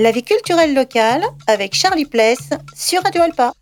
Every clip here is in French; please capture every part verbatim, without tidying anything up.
La vie culturelle locale avec Charlie Pless sur Radio Alpa.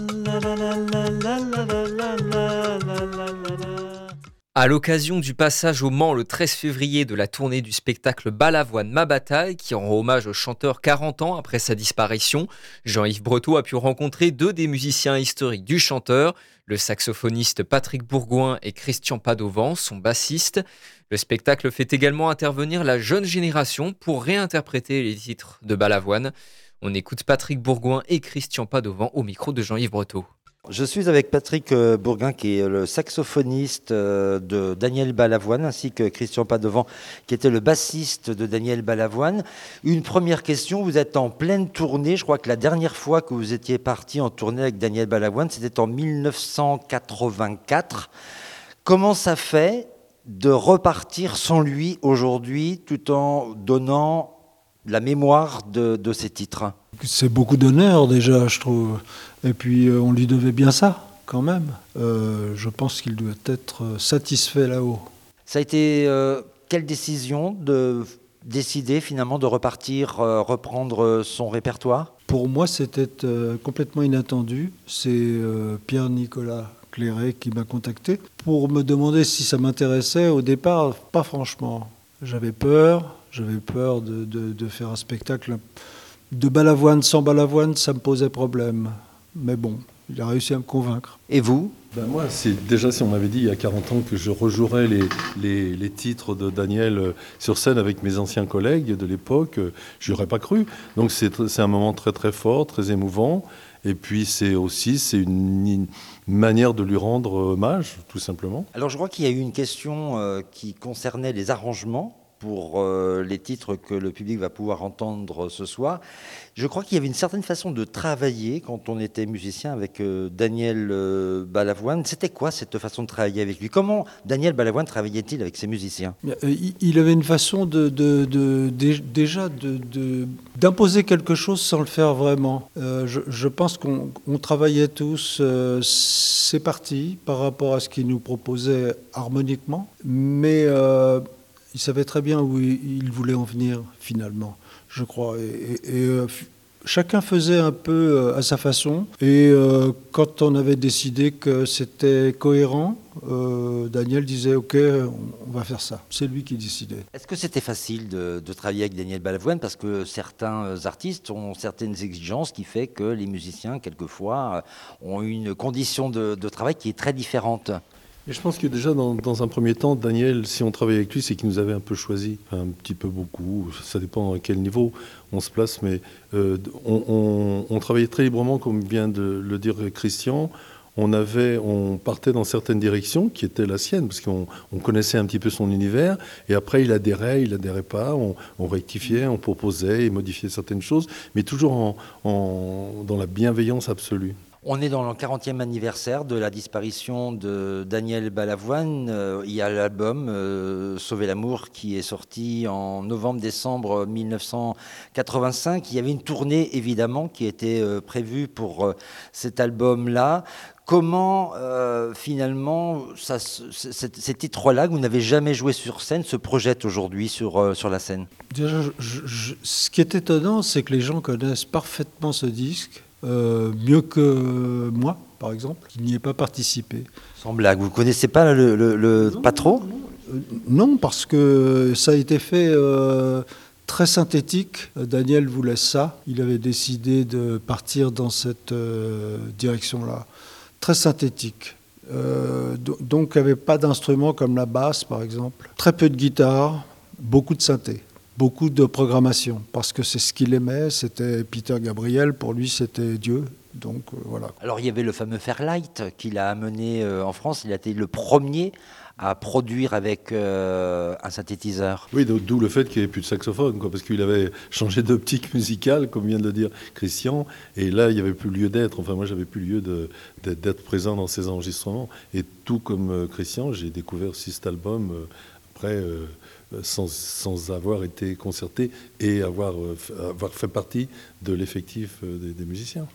À l'occasion du passage au Mans le treize février de la tournée du spectacle Balavoine Ma Bataille, qui rend hommage au chanteur quarante ans après sa disparition, Jean-Yves Breteau a pu rencontrer deux des musiciens historiques du chanteur, le saxophoniste Patrick Bourgoin et Christian Padovan, son bassiste. Le spectacle fait également intervenir la jeune génération pour réinterpréter les titres de Balavoine. On écoute Patrick Bourgoin et Christian Padovan au micro de Jean-Yves Breteau. Je suis avec Patrick Bourgoin, qui est le saxophoniste de Daniel Balavoine, ainsi que Christian Padovan, qui était le bassiste de Daniel Balavoine. Une première question, vous êtes en pleine tournée. Je crois que la dernière fois que vous étiez parti en tournée avec Daniel Balavoine, c'était en dix-neuf cent quatre-vingt-quatre. Comment ça fait de repartir sans lui aujourd'hui, tout en donnant la mémoire de, de ses titres? C'est beaucoup d'honneur déjà, je trouve. Et puis euh, on lui devait bien ça, quand même. Euh, je pense qu'il doit être satisfait là-haut. Ça a été euh, quelle décision de décider finalement de repartir, euh, reprendre son répertoire? Pour moi, c'était euh, complètement inattendu. C'est euh, Pierre-Nicolas Clairet qui m'a contacté pour me demander si ça m'intéressait. Au départ, pas franchement. J'avais peur, j'avais peur de, de, de faire un spectacle de Balavoine sans Balavoine, ça me posait problème. Mais bon, il a réussi à me convaincre. Et vous? Ben moi, c'est déjà si on m'avait dit il y a quarante ans que je rejouerais les, les, les titres de Daniel sur scène avec mes anciens collègues de l'époque, je n'y aurais pas cru. Donc c'est, c'est un moment très très fort, très émouvant. Et puis c'est aussi c'est une, une manière de lui rendre hommage, tout simplement. Alors je crois qu'il y a eu une question euh, qui concernait les arrangements pour euh, les titres que le public va pouvoir entendre ce soir. Je crois qu'il y avait une certaine façon de travailler quand on était musicien avec euh, Daniel euh, Balavoine. C'était quoi cette façon de travailler avec lui? Comment Daniel Balavoine travaillait-il avec ses musiciens? Il avait une façon de, de, de, de déjà de, de, d'imposer quelque chose sans le faire vraiment. Euh, je, je pense qu'on on travaillait tous, euh, c'est parti par rapport à ce qu'il nous proposait harmoniquement, mais euh, il savait très bien où il voulait en venir, finalement, je crois. Et, et, et euh, chacun faisait un peu à sa façon. Et euh, quand on avait décidé que c'était cohérent, euh, Daniel disait « Ok, on va faire ça ». C'est lui qui décidait. Est-ce que c'était facile de, de travailler avec Daniel Balavoine? Parce que certains artistes ont certaines exigences qui fait que les musiciens, quelquefois, ont une condition de, de travail qui est très différente. Et je pense que déjà, dans, dans un premier temps, Daniel, si on travaillait avec lui, c'est qu'il nous avait un peu choisi, un petit peu beaucoup, ça dépend à quel niveau on se place, mais euh, on, on, on travaillait très librement, comme vient de le dire Christian. On, avait, on partait dans certaines directions qui étaient la sienne, parce qu'on on connaissait un petit peu son univers, et après il adhérait, il adhérait pas, on, on rectifiait, on proposait, il modifiait certaines choses, mais toujours en, en, dans la bienveillance absolue. On est dans le quarantième anniversaire de la disparition de Daniel Balavoine. Euh, il y a l'album euh, Sauver l'amour qui est sorti en novembre-décembre dix-neuf cent quatre-vingt-cinq. Il y avait une tournée évidemment qui était euh, prévue pour euh, cet album-là. Comment euh, finalement ça, c- ces titres-là que vous n'avez jamais joué sur scène se projettent aujourd'hui sur, euh, sur la scène? Déjà, je, je, ce qui est étonnant, c'est que les gens connaissent parfaitement ce disque. Euh, mieux que moi, par exemple, qui n'y ai pas participé. Sans blague, vous ne connaissez pas le, le, le non, pas trop? Non, euh, non, parce que ça a été fait euh, très synthétique. Daniel voulait ça. Il avait décidé de partir dans cette euh, direction-là. Très synthétique. Euh, donc, il n'y avait pas d'instruments comme la basse, par exemple. Très peu de guitare, beaucoup de synthé. Beaucoup de programmation, parce que c'est ce qu'il aimait, c'était Peter Gabriel, pour lui c'était Dieu, donc euh, voilà. Alors il y avait le fameux Fairlight qu'il a amené euh, en France, il a été le premier à produire avec euh, un synthétiseur. Oui, d'où le fait qu'il n'y avait plus de saxophone, quoi, parce qu'il avait changé d'optique musicale, comme vient de le dire Christian, et là il n'y avait plus lieu d'être, enfin moi j'avais plus lieu de, de, d'être présent dans ces enregistrements, et tout comme euh, Christian, j'ai découvert aussi cet album euh, après... Euh, Sans, sans avoir été concerté et avoir, euh, avoir fait partie de l'effectif des, des musiciens.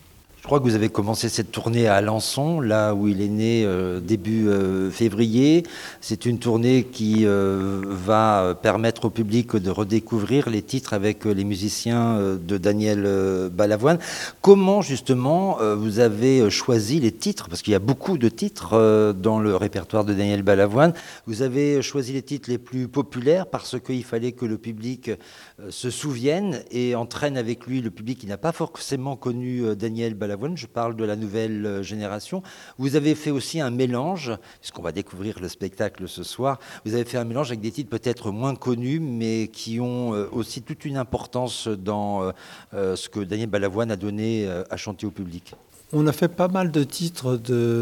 Je crois que vous avez commencé cette tournée à Alençon, là où il est né euh, début euh, février. C'est une tournée qui euh, va permettre au public de redécouvrir les titres avec euh, les musiciens euh, de Daniel euh, Balavoine. Comment justement euh, vous avez choisi les titres? Parce qu'il y a beaucoup de titres euh, dans le répertoire de Daniel Balavoine. Vous avez choisi les titres les plus populaires parce qu'il fallait que le public euh, se souvienne et entraîne avec lui le public qui n'a pas forcément connu euh, Daniel Balavoine. Je parle de la nouvelle génération. Vous avez fait aussi un mélange, puisqu'on va découvrir le spectacle ce soir, vous avez fait un mélange avec des titres peut-être moins connus, mais qui ont aussi toute une importance dans ce que Daniel Balavoine a donné à chanter au public. On a fait pas mal de titres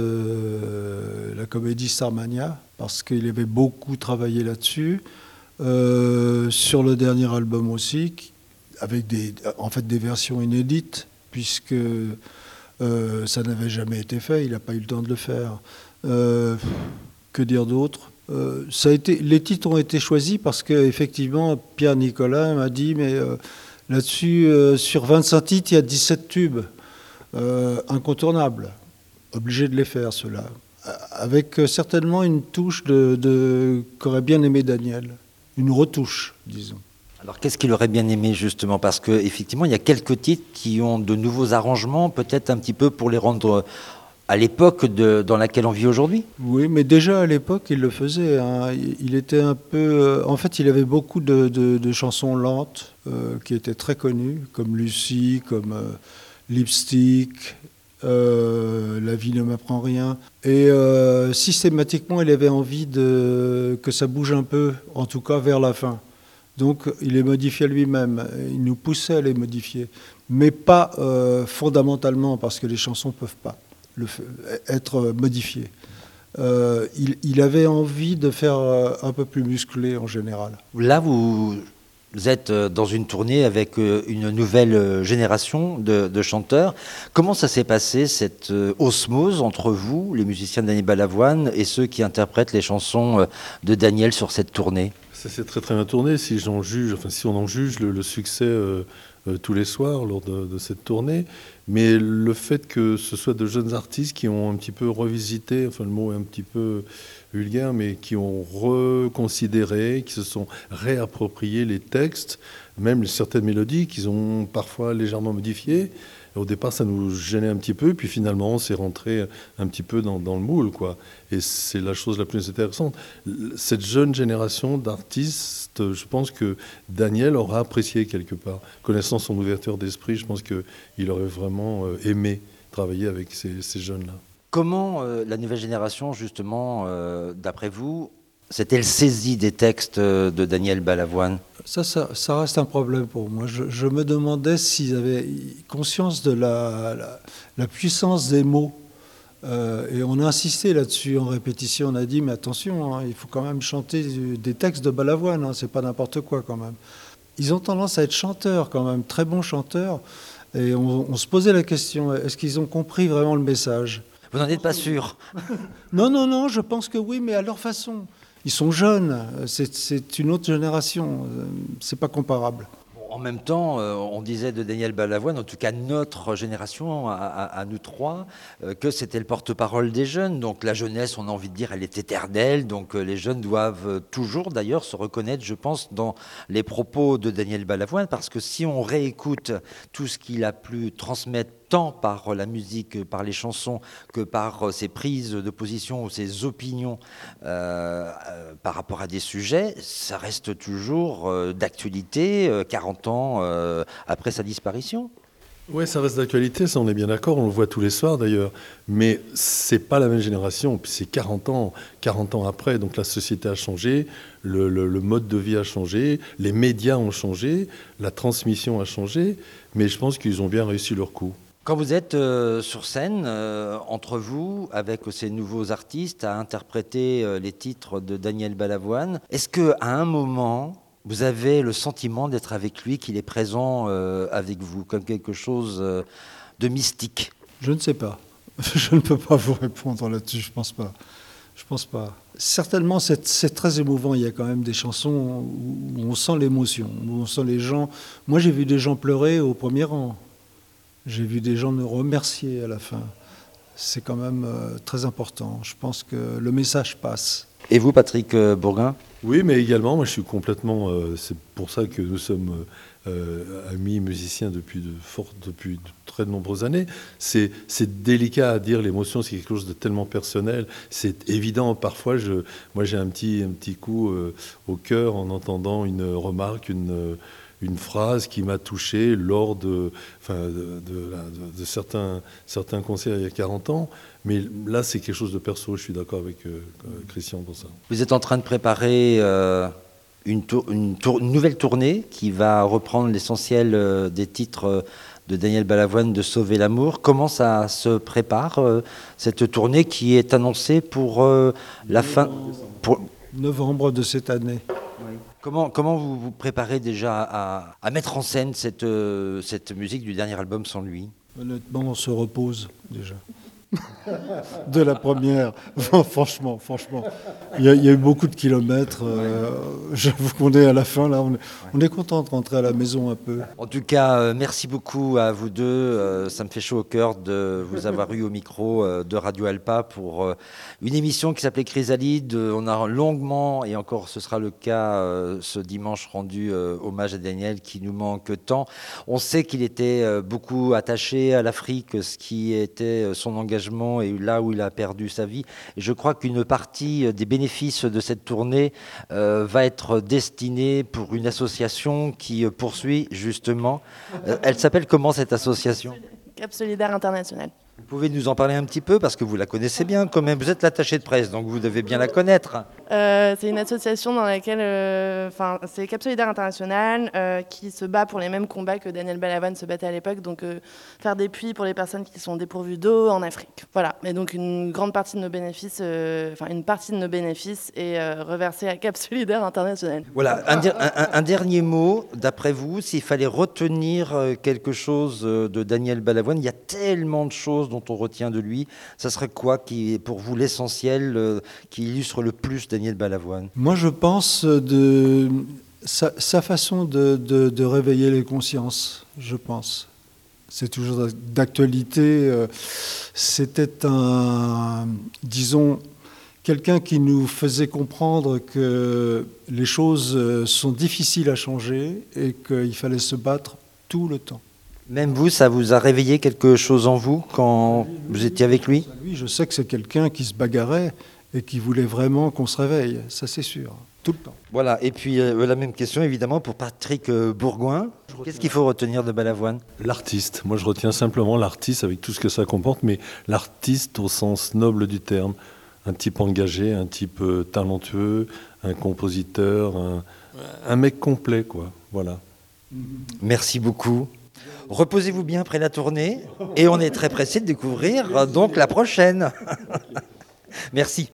de la comédie Starmania, parce qu'il avait beaucoup travaillé là-dessus. Euh, sur le dernier album aussi, avec des, en fait des versions inédites, puisque Euh, ça n'avait jamais été fait, il n'a pas eu le temps de le faire. Euh, que dire d'autre euh, ça a été, les titres ont été choisis parce qu'effectivement, Pierre Nicolas m'a dit, mais euh, là-dessus, euh, sur vingt-cinq titres, il y a dix-sept tubes euh, incontournables. Obligé de les faire, ceux-là. Avec euh, certainement une touche de, de, qu'aurait bien aimé Daniel. Une retouche, disons. Alors, qu'est-ce qu'il aurait bien aimé, justement? Parce qu'effectivement, il y a quelques titres qui ont de nouveaux arrangements, peut-être un petit peu pour les rendre à l'époque de, dans laquelle on vit aujourd'hui. Oui, mais déjà à l'époque, il le faisait. Hein. Il était un peu... En fait, il avait beaucoup de, de, de chansons lentes euh, qui étaient très connues, comme Lucie, comme euh, Lipstick, euh, La vie ne m'apprend rien. Et euh, systématiquement, il avait envie de, que ça bouge un peu, en tout cas vers la fin. Donc il les modifiait lui-même, il nous poussait à les modifier, mais pas euh, fondamentalement, parce que les chansons ne peuvent pas le, être modifiées. Euh, il, il avait envie de faire un peu plus musclé en général. Là, vous êtes dans une tournée avec une nouvelle génération de, de chanteurs. Comment ça s'est passé, cette osmose entre vous, les musiciens de Daniel Balavoine, et ceux qui interprètent les chansons de Daniel sur cette tournée ? Ça s'est très très bien tourné, si j'en juge, enfin si on en juge le, le succès euh, euh, tous les soirs lors de, de cette tournée, mais le fait que ce soit de jeunes artistes qui ont un petit peu revisité, enfin le mot est un petit peu vulgaire, mais qui ont reconsidéré, qui se sont réappropriés les textes, même certaines mélodies qu'ils ont parfois légèrement modifiées. Au départ, ça nous gênait un petit peu, puis finalement, on s'est rentré un petit peu dans, dans le moule, quoi. Et c'est la chose la plus intéressante. Cette jeune génération d'artistes, je pense que Daniel aura apprécié quelque part. Connaissant son ouverture d'esprit, je pense qu'il aurait vraiment aimé travailler avec ces, ces jeunes-là. Comment euh, la nouvelle génération, justement, euh, d'après vous, s'est-elle saisie des textes de Daniel Balavoine ? Ça, ça, ça reste un problème pour moi. Je, je me demandais s'ils avaient conscience de la, la, la puissance des mots. Euh, et on a insisté là-dessus en répétition. On a dit, mais attention, hein, il faut quand même chanter des textes de Balavoine. Hein, c'est pas n'importe quoi quand même. Ils ont tendance à être chanteurs quand même, très bons chanteurs. Et on, on se posait la question, est-ce qu'ils ont compris vraiment le message ? Vous n'en êtes pas sûr ? Non, non, non, je pense que oui, mais à leur façon. Ils sont jeunes, c'est, c'est une autre génération, c'est pas comparable. En même temps, euh, on disait de Daniel Balavoine, en tout cas notre génération, à, à, à nous trois, euh, que c'était le porte-parole des jeunes. Donc la jeunesse, on a envie de dire, elle est éternelle. Donc euh, les jeunes doivent toujours, d'ailleurs, se reconnaître, je pense, dans les propos de Daniel Balavoine, parce que si on réécoute tout ce qu'il a pu transmettre, tant par la musique, par les chansons, que par ses prises de position ou ses opinions euh, euh, par rapport à des sujets, ça reste toujours euh, d'actualité, euh, quarante ans euh, après sa disparition. Oui, ça reste d'actualité, ça on est bien d'accord, on le voit tous les soirs d'ailleurs, mais c'est pas la même génération, puis c'est quarante ans, quarante ans après, donc la société a changé, le, le, le mode de vie a changé, les médias ont changé, la transmission a changé, mais je pense qu'ils ont bien réussi leur coup. Quand vous êtes euh, sur scène, euh, entre vous, avec ces nouveaux artistes, à interpréter euh, les titres de Daniel Balavoine, est-ce qu'à un moment, vous avez le sentiment d'être avec lui, qu'il est présent euh, avec vous, comme quelque chose euh, de mystique ? Je ne sais pas. Je ne peux pas vous répondre là-dessus, je pense pas. Je pense pas. Certainement, c'est, c'est très émouvant. Il y a quand même des chansons où on sent l'émotion, où on sent les gens... Moi, j'ai vu des gens pleurer au premier rang. J'ai vu des gens nous remercier à la fin. C'est quand même euh, très important. Je pense que le message passe. Et vous, Patrick euh, Bourguin? Oui, mais également, moi je suis complètement... Euh, c'est pour ça que nous sommes euh, amis musiciens depuis de, fort, depuis de très nombreuses années. C'est, c'est délicat à dire, l'émotion, c'est quelque chose de tellement personnel. C'est évident, parfois, je, moi j'ai un petit, un petit coup euh, au cœur en entendant une remarque, une... une phrase qui m'a touché lors de, enfin, de, de, de, de certains, certains concerts il y a quarante ans. Mais là, c'est quelque chose de perso. Je suis d'accord avec euh, Christian pour ça. Vous êtes en train de préparer euh, une, tour, une, tour, une nouvelle tournée qui va reprendre l'essentiel euh, des titres euh, de Daniel Balavoine de Sauver l'amour. Comment ça se prépare, euh, cette tournée qui est annoncée pour euh, la fin... Pour... novembre de cette année. Oui. Comment, comment vous vous préparez déjà à, à mettre en scène cette, euh, cette musique du dernier album sans lui? Honnêtement, on se repose déjà. De la première, franchement, franchement. Il y, a, il y a eu beaucoup de kilomètres. Euh, j'avoue qu'on est à la fin, là. On est, on est content de rentrer à la maison un peu. En tout cas, euh, merci beaucoup à vous deux. Euh, ça me fait chaud au cœur de vous avoir eu au micro euh, de Radio Alpa pour euh, une émission qui s'appelait Chrysalide. On a longuement, et encore ce sera le cas euh, ce dimanche, rendu euh, hommage à Daniel qui nous manque tant. On sait qu'il était euh, beaucoup attaché à l'Afrique, ce qui était son engagement et là où il a perdu sa vie. Et je crois qu'une partie des bénéfices de cette tournée euh, va être destinée pour une association qui poursuit justement. Euh, elle s'appelle comment cette association? Cap Solidaire International. Vous pouvez nous en parler un petit peu parce que vous la connaissez bien quand même. Vous êtes l'attaché de presse, donc vous devez bien la connaître. Euh, c'est une association dans laquelle, enfin, euh, c'est Cap Solidaire International euh, qui se bat pour les mêmes combats que Daniel Balavoine se battait à l'époque, donc euh, faire des puits pour les personnes qui sont dépourvues d'eau en Afrique. Voilà. Et donc une grande partie de nos bénéfices, euh, enfin une partie de nos bénéfices est euh, reversée à Cap Solidaire International. Voilà. Un, un, un dernier mot, d'après vous, s'il fallait retenir quelque chose de Daniel Balavoine, il y a tellement de choses dont on retient de lui, ça serait quoi qui est pour vous l'essentiel, euh, qui illustre le plus Daniel Balavoine? Moi, je pense de sa, sa façon de, de, de réveiller les consciences, je pense. C'est toujours d'actualité. C'était un, disons, quelqu'un qui nous faisait comprendre que les choses sont difficiles à changer et qu'il fallait se battre tout le temps. Même vous, ça vous a réveillé quelque chose en vous quand vous étiez avec lui? Oui, je sais que c'est quelqu'un qui se bagarrait et qui voulait vraiment qu'on se réveille, ça c'est sûr, tout le temps. Voilà, et puis euh, la même question évidemment pour Patrick euh, Bourguin. Qu'est-ce qu'il faut retenir de Balavoine? L'artiste. Moi je retiens simplement l'artiste avec tout ce que ça comporte, mais l'artiste au sens noble du terme. Un type engagé, un type euh, talentueux, un compositeur, un, un mec complet, quoi. Voilà. Merci beaucoup. Reposez-vous bien après la tournée et on est très pressé de découvrir donc la prochaine. Merci.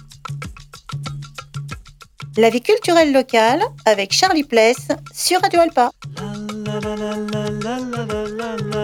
La vie culturelle locale avec Charlie Pless sur Radio Alpa. La, la, la, la, la, la, la, la.